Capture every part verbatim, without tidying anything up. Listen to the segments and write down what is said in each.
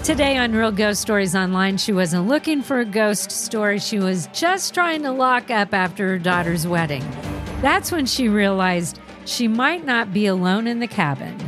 Today on Real Ghost Stories Online, she wasn't looking for a ghost story. She was just trying to lock up after her daughter's wedding. That's when she realized she might not be alone in the cabin.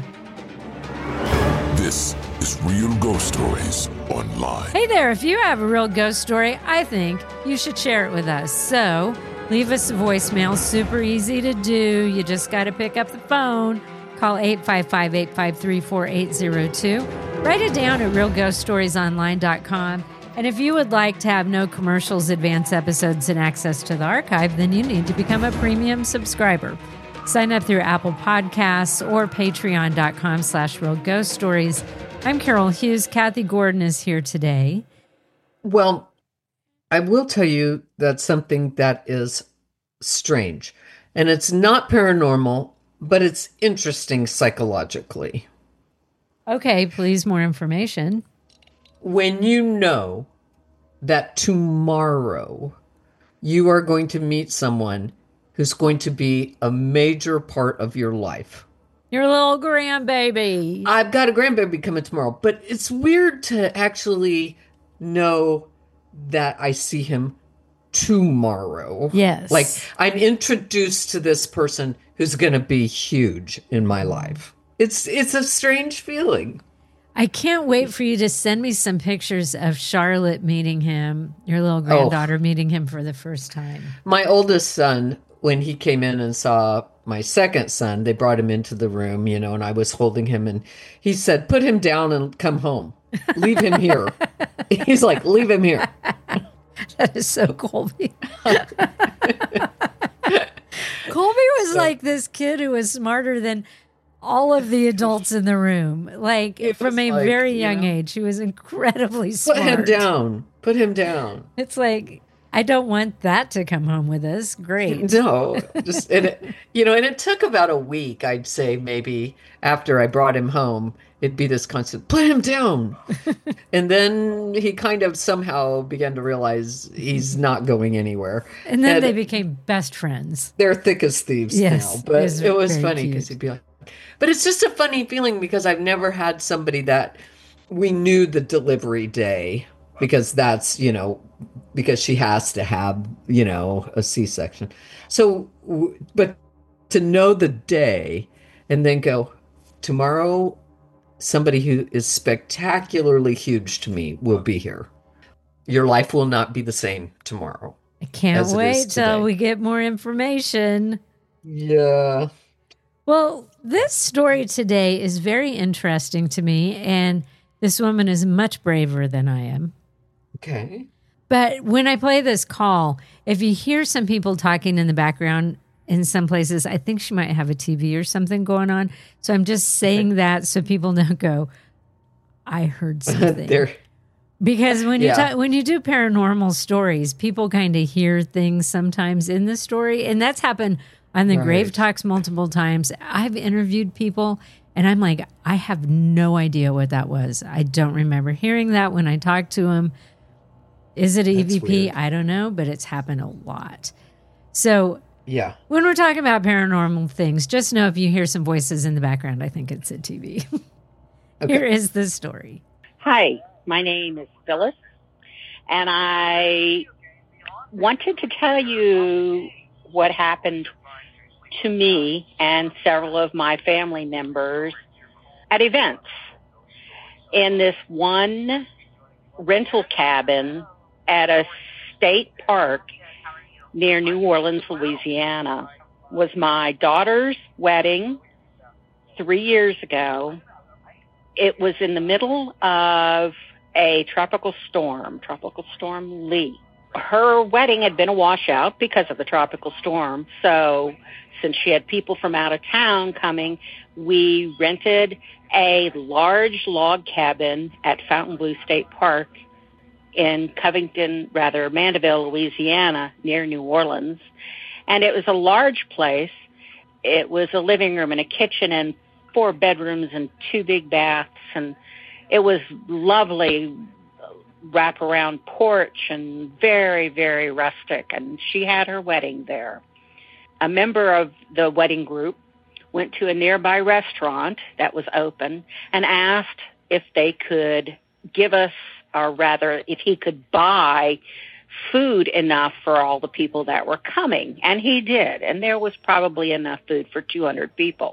This is Real Ghost Stories Online. Hey there, if you have a real ghost story, I think you should share it with us. So leave us a voicemail. Super easy to do. You just got to pick up the phone. Call eight five five, eight five three, four eight zero two. Write it down at real ghost stories online dot com. And if you would like to have no commercials, advance episodes, and access to the archive, then you need to become a premium subscriber. Sign up through Apple Podcasts or patreon.com slash real ghost stories. I'm Carol Hughes. Kathy Gordon is here today. Well, I will tell you that's something that is strange. And it's not paranormal, but it's interesting psychologically. Okay, please, more information. When you know that tomorrow you are going to meet someone who's going to be a major part of your life. Your little grandbaby. I've got a grandbaby coming tomorrow, but it's weird to actually know that I see him tomorrow. Yes. Like I'm introduced to this person who's going to be huge in my life. It's it's a strange feeling. I can't wait for you to send me some pictures of Charlotte meeting him, your little granddaughter oh. meeting him for the first time. My oldest son, when he came in and saw my second son, they brought him into the room, you know, and I was holding him and he said, "Put him down and come home. Leave him here." He's like, "Leave him here." That is so Colby. Colby was so, like this kid who was smarter than all of the adults in the room. Like from a like, very young you know, age, he was incredibly smart. Put him down. Put him down. It's like, I don't want that to come home with us. Great. No, just and it, you know, and it took about a week, I'd say, maybe after I brought him home. It'd be this constant, put him down. And then he kind of somehow began to realize he's not going anywhere. And then and they became best friends. They're thick as thieves yes, now. But it was, it was funny because he'd be like, but it's just a funny feeling because I've never had somebody that we knew the delivery day because that's, you know, because she has to have, you know, a C-section. So, but to know the day and then go, tomorrow, somebody who is spectacularly huge to me will be here. Your life will not be the same tomorrow. I can't wait till we get more information. Yeah. Well, this story today is very interesting to me, and this woman is much braver than I am. Okay. But when I play this call, if you hear some people talking in the background, in some places, I think she might have a T V or something going on. So I'm just saying okay. that so people don't go, I heard something. There. Because when you yeah. talk, when you do paranormal stories, people kind of hear things sometimes in the story. And that's happened on the right. Grave Talks multiple times. I've interviewed people and I'm like, I have no idea what that was. I don't remember hearing that when I talked to them. Is it an E V P? I don't know, but it's happened a lot. So yeah. When we're talking about paranormal things, just know if you hear some voices in the background, I think it's a T V. Okay. Here is the story. Hi, my name is Phyllis, and I wanted to tell you what happened to me and several of my family members at events in this one rental cabin at a state park near New Orleans, Louisiana. Was my daughter's wedding three years ago. It was in the middle of a tropical storm, Tropical Storm Lee. Her wedding had been a washout because of the tropical storm. So since she had people from out of town coming, we rented a large log cabin at Fontainebleau State Park in Covington, rather, Mandeville, Louisiana, near New Orleans. And it was a large place. It was a living room and a kitchen and four bedrooms and two big baths. And it was lovely wraparound porch and very, very rustic. And she had her wedding there. A member of the wedding group went to a nearby restaurant that was open and asked if they could give us, or rather, if he could buy food enough for all the people that were coming. And he did. And there was probably enough food for two hundred people.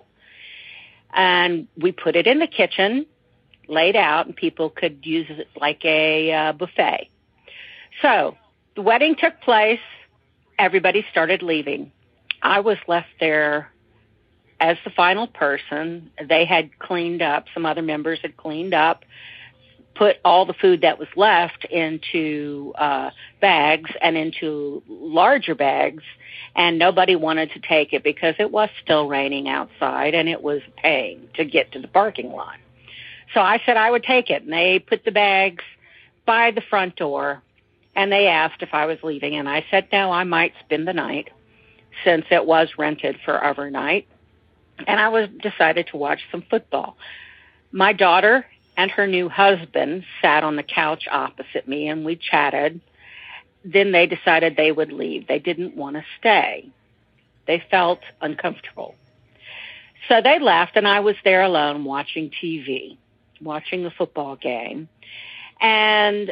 And we put it in the kitchen, laid out, and people could use it like a uh, buffet. So the wedding took place. Everybody started leaving. I was left there as the final person. They had cleaned up. Some other members had cleaned up, put all the food that was left into uh, bags and into larger bags, and nobody wanted to take it because it was still raining outside and it was a pain to get to the parking lot. So I said I would take it, and they put the bags by the front door, and they asked if I was leaving, and I said no, I might spend the night since it was rented for overnight, and I was decided to watch some football. My daughter and her new husband sat on the couch opposite me, and we chatted. Then they decided they would leave. They didn't want to stay. They felt uncomfortable. So they left, and I was there alone watching T V, watching the football game. And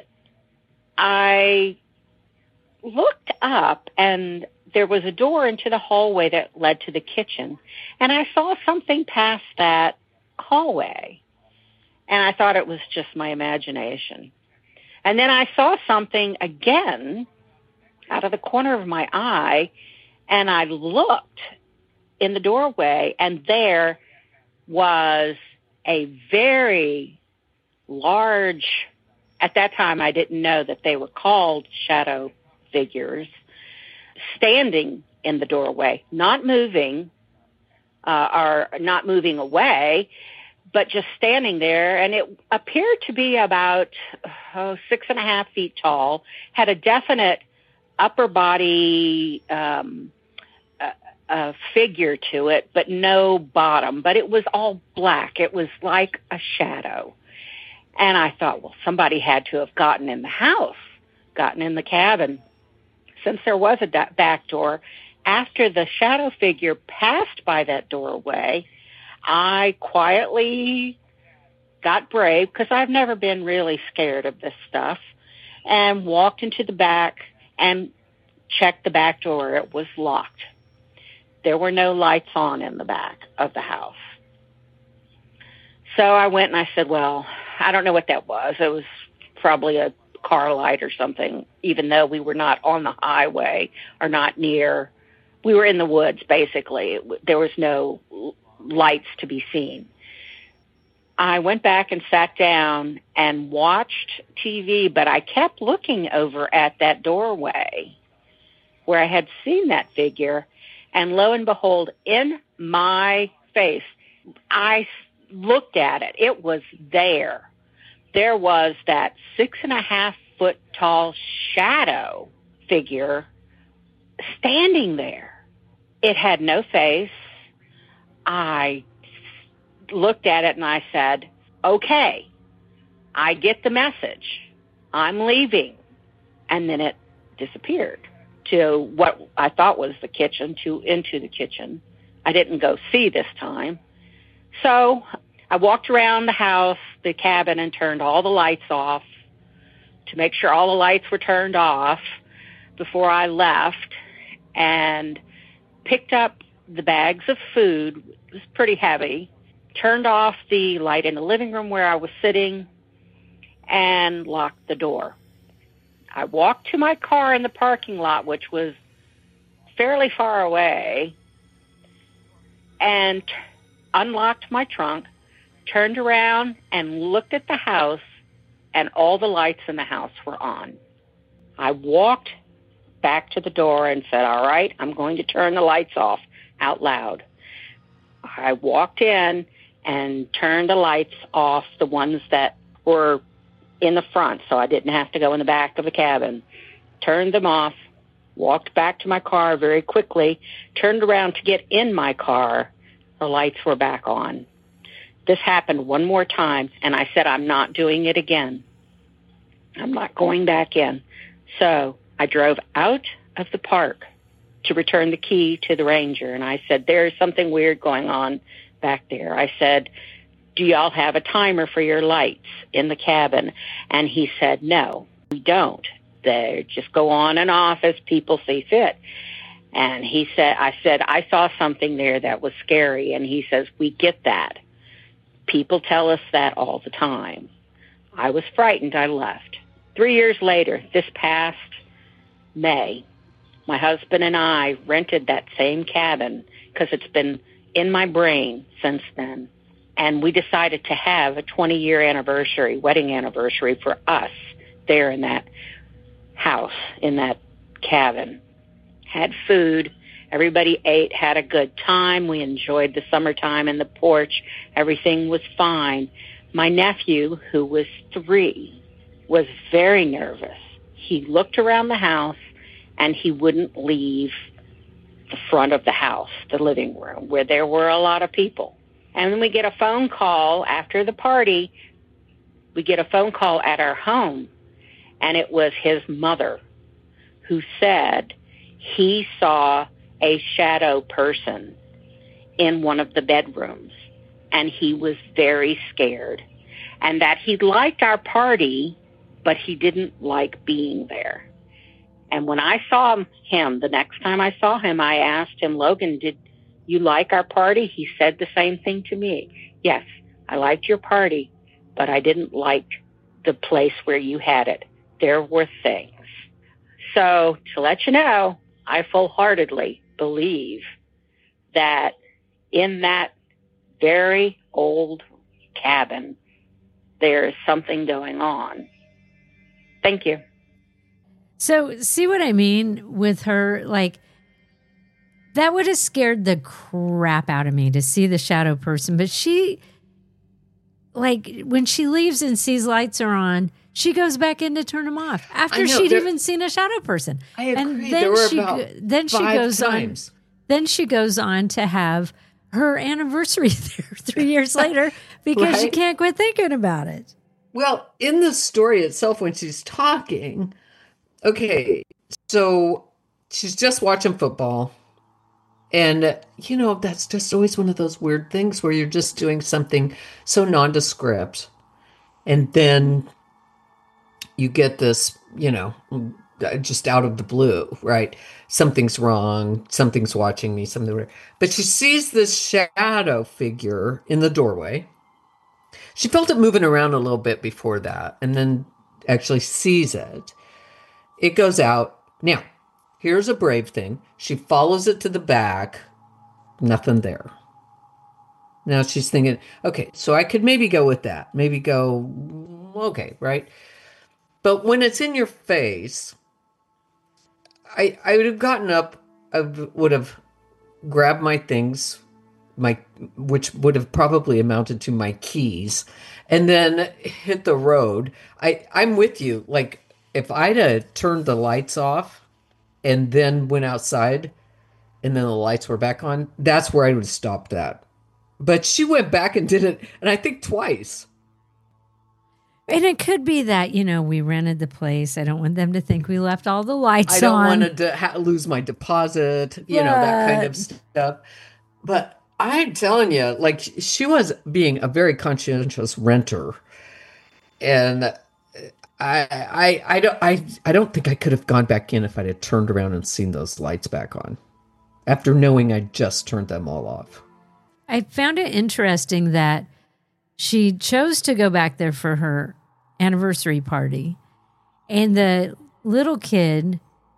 I looked up, and there was a door into the hallway that led to the kitchen. And I saw something pass that hallway. And I thought it was just my imagination. And then I saw something again out of the corner of my eye, and I looked in the doorway, and there was a very large, at that time I didn't know that they were called shadow figures, standing in the doorway, not moving, uh, or not moving away, but just standing there. And it appeared to be about oh, six and a half feet tall, had a definite upper body um, uh, uh, figure to it, but no bottom. But it was all black. It was like a shadow. And I thought, well, somebody had to have gotten in the house, gotten in the cabin, since there was a da- back door. After the shadow figure passed by that doorway, I quietly got brave, because I've never been really scared of this stuff, and walked into the back and checked the back door. It was locked. There were no lights on in the back of the house. So I went and I said, well, I don't know what that was. It was probably a car light or something, even though we were not on the highway or not near. We were in the woods, basically. There was no lights to be seen. I went back and sat down and watched T V, but I kept looking over at that doorway where I had seen that figure, and lo and behold, in my face, I looked at it. It was there. There was that six and a half foot tall shadow figure standing there. It had no face. I looked at it and I said, okay, I get the message. I'm leaving. And then it disappeared to what I thought was the kitchen, to into the kitchen. I didn't go see this time. So I walked around the house, the cabin, and turned all the lights off to make sure all the lights were turned off before I left, and picked up the bags of food. It was pretty heavy. Turned off the light in the living room where I was sitting and locked the door. I walked to my car in the parking lot, which was fairly far away, and t- unlocked my trunk, turned around and looked at the house, and all the lights in the house were on. I walked back to the door and said, all right, I'm going to turn the lights off, out loud. I walked in and turned the lights off, the ones that were in the front, so I didn't have to go in the back of the cabin. Turned them off, walked back to my car very quickly, turned around to get in my car. The lights were back on. This happened one more time, and I said, I'm not doing it again. I'm not going back in. So I drove out of the park to return the key to the ranger, and I said, there's something weird going on back there. I said, do y'all have a timer for your lights in the cabin? And he said, no, we don't. They just go on and off as people see fit. And he said, I said, I saw something there that was scary. And he says, we get that. People tell us that all the time. I was frightened. I left. Three years later, this past May, my husband and I rented that same cabin because it's been in my brain since then. And we decided to have a twenty-year anniversary, wedding anniversary for us there in that house, in that cabin. Had food. Everybody ate, had a good time. We enjoyed the summertime in the porch. Everything was fine. My nephew, who was three, was very nervous. He looked around the house, and he wouldn't leave the front of the house, the living room, where there were a lot of people. And then we get a phone call after the party. We get a phone call at our home, and it was his mother who said he saw a shadow person in one of the bedrooms, and he was very scared, and that he liked our party, but he didn't like being there. And when I saw him, the next time I saw him, I asked him, Logan, did you like our party? He said the same thing to me. Yes, I liked your party, but I didn't like the place where you had it. There were things. So to let you know, I full-heartedly believe that in that very old cabin, there is something going on. Thank you. So see what I mean with her? Like, that would have scared the crap out of me to see the shadow person. But she, like, when she leaves and sees lights are on, she goes back in to turn them off after know, she'd there, even seen a shadow person. I agree. And then there were she, about then she five goes times. on. Then she goes on to have her anniversary there three years later because right? she can't quit thinking about it. Well, in the story itself, when she's talking, okay, so she's just watching football. And, you know, that's just always one of those weird things where you're just doing something so nondescript. And then you get this, you know, just out of the blue, right? Something's wrong. Something's watching me. Something. But she sees this shadow figure in the doorway. She felt it moving around a little bit before that, and then actually sees it. It goes out. Now, here's a brave thing. She follows it to the back. Nothing there. Now she's thinking, okay, so I could maybe go with that. Maybe go, okay, right? But when it's in your face, I I would have gotten up, I would have grabbed my things, my which would have probably amounted to my keys, and then hit the road. I, I'm with you. Like, if I'd have turned the lights off and then went outside and then the lights were back on, that's where I would have stopped that. But she went back and did it, and I think twice. And it could be that, you know, we rented the place. I don't want them to think we left all the lights on. I don't on. want to ha- lose my deposit, you but... know, that kind of stuff. But I'm telling you, like, she was being a very conscientious renter. And I I, I, don't, I, I don't think I could have gone back in if I'd have turned around and seen those lights back on after knowing I just turned them all off. I found it interesting that she chose to go back there for her anniversary party, and the little kid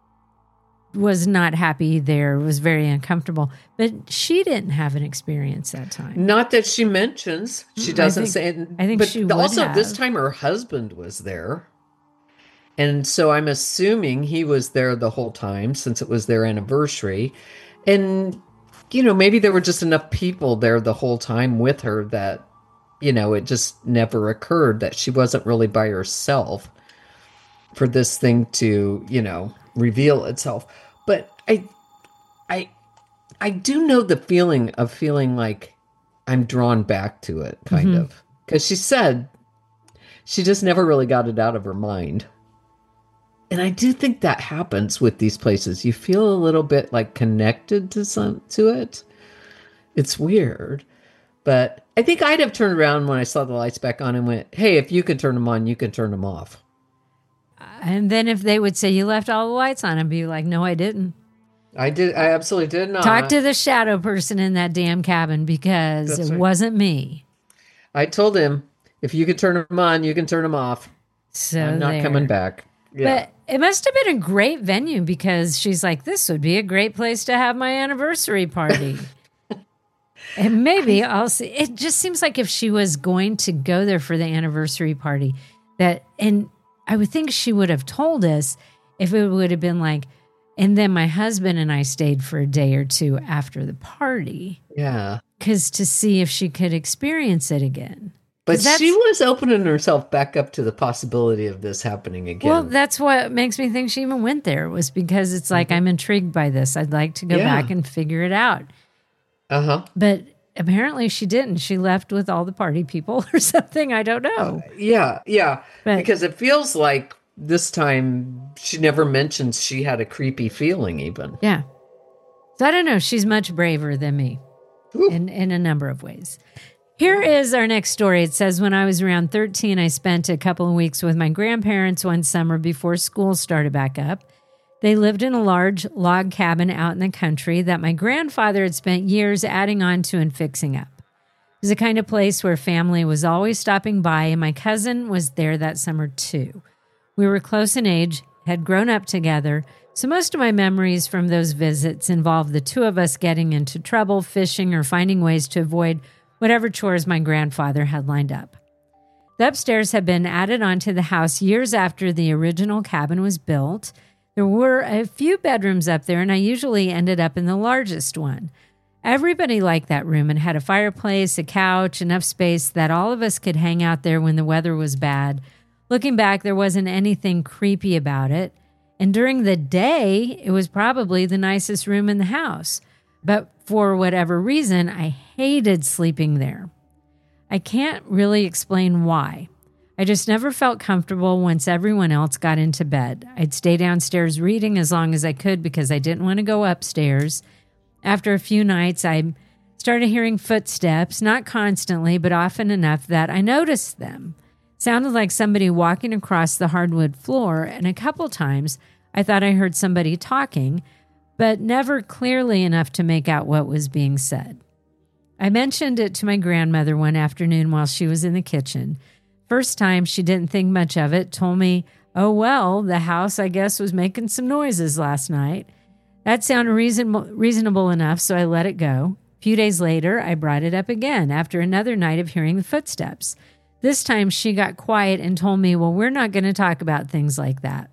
was not happy there, was very uncomfortable, but she didn't have an experience that time. Not that she mentions. She doesn't I think, say. I think but she would also have. This time her husband was there. And so I'm assuming he was there the whole time since it was their anniversary. And, you know, maybe there were just enough people there the whole time with her that, you know, it just never occurred that she wasn't really by herself for this thing to, you know, reveal itself. But I, I, I do know the feeling of feeling like I'm drawn back to it, kind mm-hmm. of. Because she said she just never really got it out of her mind. And I do think that happens with these places. You feel a little bit like connected to some to it. It's weird. But I think I'd have turned around when I saw the lights back on and went, hey, if you can turn them on, you can turn them off. And then if they would say you left all the lights on, I'd be like, no, I didn't. I did. I absolutely did not. Talk to the shadow person in that damn cabin because That's it right. wasn't me. I told him, if you can turn them on, you can turn them off. So I'm not there. coming back. Yeah. But it must have been a great venue because she's like, this would be a great place to have my anniversary party. And maybe I'll see. It just seems like if she was going to go there for the anniversary party, that, and I would think she would have told us if it would have been like, and then my husband and I stayed for a day or two after the party. Yeah. Because to see if she could experience it again. But 'Cause that's- she was opening herself back up to the possibility of this happening again. Well, that's what makes me think she even went there, was because it's like, I'm intrigued by this. I'd like to go Yeah. back and figure it out. uh-huh. But apparently she didn't. She left with all the party people or something. I don't know. Yeah, yeah. But- because it feels like this time she never mentions she had a creepy feeling even. Yeah. So I don't know. She's much braver than me Ooh. in, in a number of ways. Here is our next story. It says, when I was around thirteen, I spent a couple of weeks with my grandparents one summer before school started back up. They lived in a large log cabin out in the country that my grandfather had spent years adding on to and fixing up. It was the kind of place where family was always stopping by, and my cousin was there that summer too. We were close in age, had grown up together, so most of my memories from those visits involved the two of us getting into trouble, fishing, or finding ways to avoid whatever chores my grandfather had lined up. The upstairs had been added onto the house years after the original cabin was built. There were a few bedrooms up there, and I usually ended up in the largest one. Everybody liked that room and had a fireplace, a couch, enough space that all of us could hang out there when the weather was bad. Looking back, there wasn't anything creepy about it. And during the day, it was probably the nicest room in the house. But for whatever reason, I hated sleeping there. I can't really explain why. I just never felt comfortable once everyone else got into bed. I'd stay downstairs reading as long as I could because I didn't want to go upstairs. After a few nights, I started hearing footsteps, not constantly, but often enough that I noticed them. Sounded like somebody walking across the hardwood floor, and a couple times I thought I heard somebody talking, but never clearly enough to make out what was being said. I mentioned it to my grandmother one afternoon while she was in the kitchen. First time, she didn't think much of it, told me, oh, well, the house, I guess, was making some noises last night. That sounded reasonable, reasonable enough, so I let it go. A few days later, I brought it up again after another night of hearing the footsteps. This time, she got quiet and told me, well, we're not going to talk about things like that.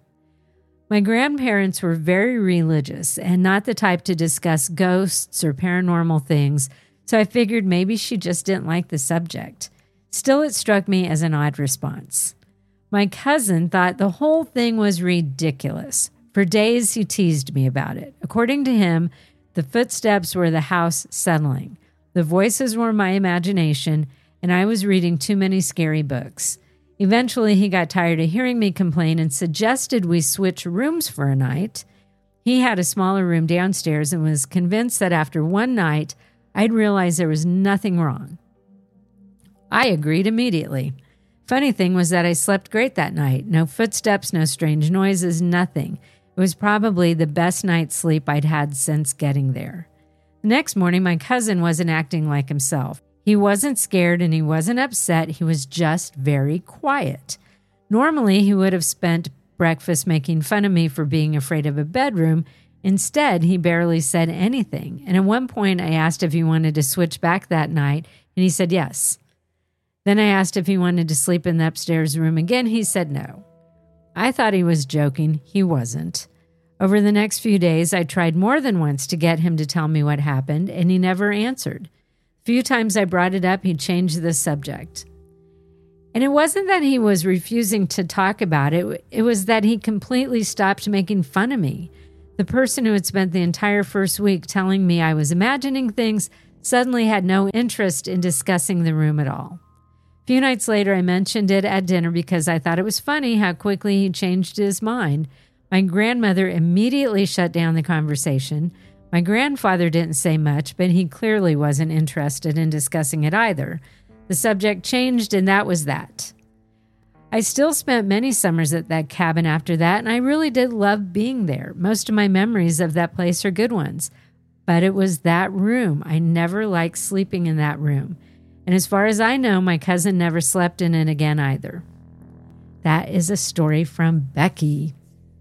My grandparents were very religious and not the type to discuss ghosts or paranormal things, so I figured maybe she just didn't like the subject. Still, it struck me as an odd response. My cousin thought the whole thing was ridiculous. For days, he teased me about it. According to him, the footsteps were the house settling. The voices were my imagination, and I was reading too many scary books. Eventually, he got tired of hearing me complain and suggested we switch rooms for a night. He had a smaller room downstairs and was convinced that after one night, I'd realize there was nothing wrong. I agreed immediately. Funny thing was that I slept great that night. No footsteps, no strange noises, nothing. It was probably the best night's sleep I'd had since getting there. The next morning, my cousin wasn't acting like himself. He wasn't scared and he wasn't upset. He was just very quiet. Normally, he would have spent breakfast making fun of me for being afraid of a bedroom. Instead, he barely said anything. And at one point, I asked if he wanted to switch back that night, and he said yes. Then I asked if he wanted to sleep in the upstairs room again. He said no. I thought he was joking. He wasn't. Over the next few days, I tried more than once to get him to tell me what happened, and he never answered. A few times I brought it up, he changed the subject. And it wasn't that he was refusing to talk about it. It was that he completely stopped making fun of me. The person who had spent the entire first week telling me I was imagining things suddenly had no interest in discussing the room at all. A few nights later, I mentioned it at dinner because I thought it was funny how quickly he changed his mind. My grandmother immediately shut down the conversation. My grandfather didn't say much, but he clearly wasn't interested in discussing it either. The subject changed, and that was that. I still spent many summers at that cabin after that, and I really did love being there. Most of my memories of that place are good ones. But it was that room. I never liked sleeping in that room. And as far as I know, my cousin never slept in it again either. That is a story from Becky.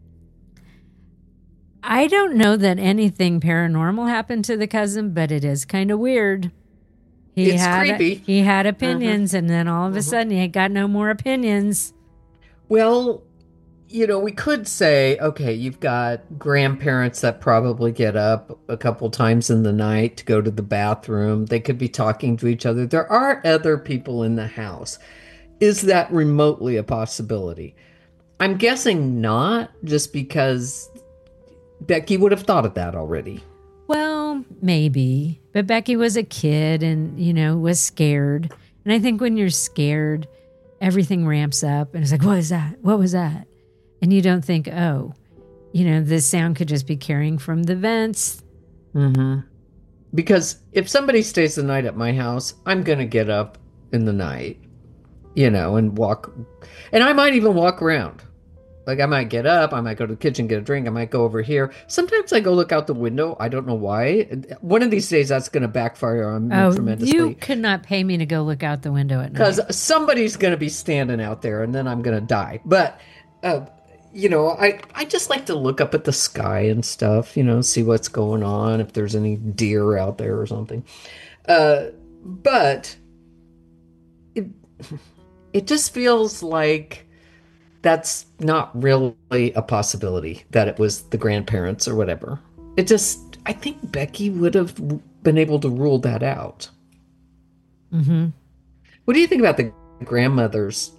I don't know that anything paranormal happened to the cousin, but it is kind of weird. He It's had creepy. He had opinions, Mm-hmm. and then all of a Mm-hmm. sudden he got no more opinions. Well, you know, we could say, okay, you've got grandparents that probably get up a couple times in the night to go to the bathroom. They could be talking to each other. There are other people in the house. Is that remotely a possibility? I'm guessing not, just because Becky would have thought of that already. Well, maybe. But Becky was a kid and, you know, was scared. And I think when you're scared, everything ramps up and it's like, what is that? What was that? And you don't think, oh, you know, this sound could just be carrying from the vents. Mm-hmm. Because if somebody stays the night at my house, I'm going to get up in the night, you know, and walk. And I might even walk around. Like, I might get up, I might go to the kitchen, get a drink, I might go over here. Sometimes I go look out the window. I don't know why. One of these days, that's going to backfire on me Oh, tremendously. you could not pay me to go look out the window at night. Because somebody's going to be standing out there, and then I'm going to die. But, uh, you know, I, I just like to look up at the sky and stuff, you know, see what's going on, if there's any deer out there or something. Uh, but it, it just feels like that's not really a possibility, that it was the grandparents or whatever. It just, I think Becky would have been able to rule that out. Mm-hmm. What do you think about the grandmother's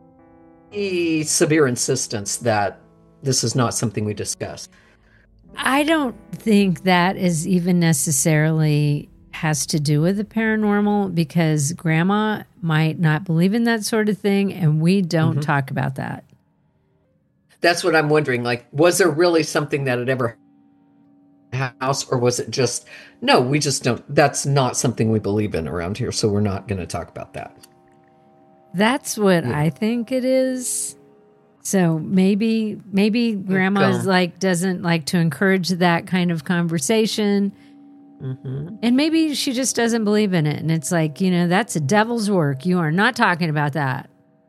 severe insistence that this is not something we discuss? I don't think that is even necessarily has to do with the paranormal, because grandma might not believe in that sort of thing, and we don't Mm-hmm. talk about that. That's what I'm wondering. Like, was there really something that had ever house, or was it just, no, we just don't, that's not something we believe in around here, so we're not going to talk about that. That's what Yeah. I think it is. So maybe maybe grandma's Go. like doesn't like to encourage that kind of conversation. Mm-hmm. And maybe she just doesn't believe in it. And it's like, you know, that's a devil's work. You are not talking about that.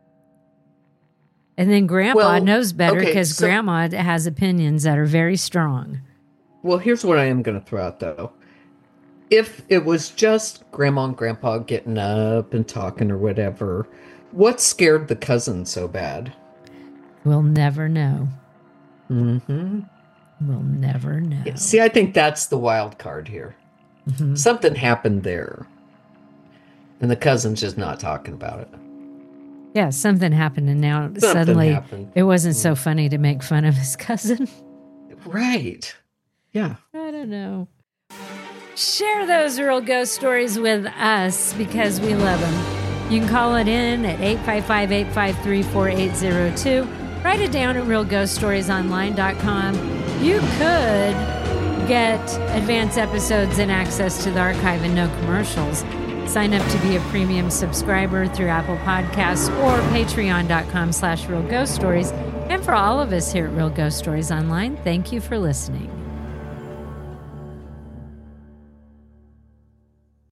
And then grandpa Well, knows better okay, because so- grandma has opinions that are very strong. Well, here's what I am going to throw out, though. If it was just grandma and grandpa getting up and talking or whatever, what scared the cousin so bad? We'll never know. Mm-hmm. We'll never know. See, I think that's the wild card here. Mhm. Something happened there, and the cousin's just not talking about it. Yeah, something happened, and now Something suddenly happened. it wasn't so funny to make fun of his cousin. Right. Yeah. I don't know. Share those real ghost stories with us because we love them. You can call it in at eight five five, eight five three, four eight zero two. Write it down at real ghost stories online dot com. You could get advanced episodes and access to the archive and no commercials. Sign up to be a premium subscriber through Apple Podcasts or patreon.com slash real ghost stories. And for all of us here at Real Ghost Stories Online, thank you for listening.